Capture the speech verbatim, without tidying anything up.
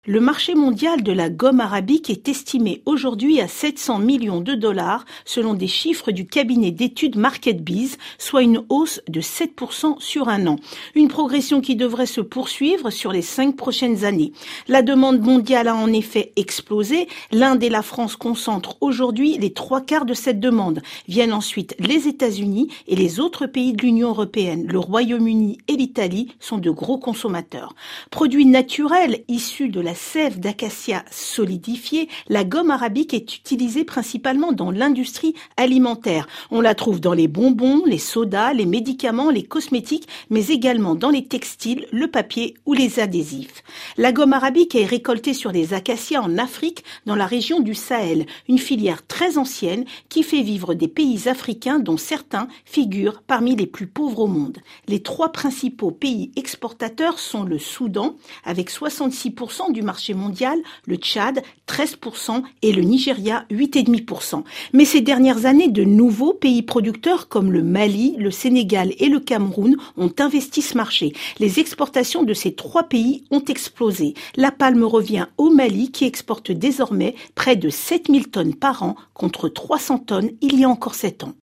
Le marché mondial de la gomme arabique est estimé aujourd'hui à sept cents millions de dollars selon des chiffres du cabinet d'études MarketBees, soit une hausse de sept pour cent sur un an. Une progression qui devrait se poursuivre sur les cinq prochaines années. La demande mondiale a en effet explosé. L'Inde et la France concentrent aujourd'hui les trois quarts de cette demande. Viennent ensuite les États-Unis et les autres pays de l'Union européenne. Le Royaume-Uni et l'Italie sont de gros consommateurs. Produit naturel issu de la La sève d'acacia solidifiée, la gomme arabique est utilisée principalement dans l'industrie alimentaire. On la trouve dans les bonbons, les sodas, les médicaments, les cosmétiques, mais également dans les textiles, le papier ou les adhésifs. La gomme arabique est récoltée sur les acacias en Afrique, dans la région du Sahel, une filière très ancienne qui fait vivre des pays africains dont certains figurent parmi les plus pauvres au monde. Les trois principaux pays exportateurs sont le Soudan, avec soixante-six pour cent du marché mondial, le Tchad, treize pour cent et le Nigeria, huit virgule cinq pour cent. Mais ces dernières années, de nouveaux pays producteurs comme le Mali, le Sénégal et le Cameroun ont investi ce marché. Les exportations de ces trois pays ont explosé. La palme revient au Mali qui exporte désormais près de sept mille tonnes par an contre trois cents tonnes il y a encore sept ans.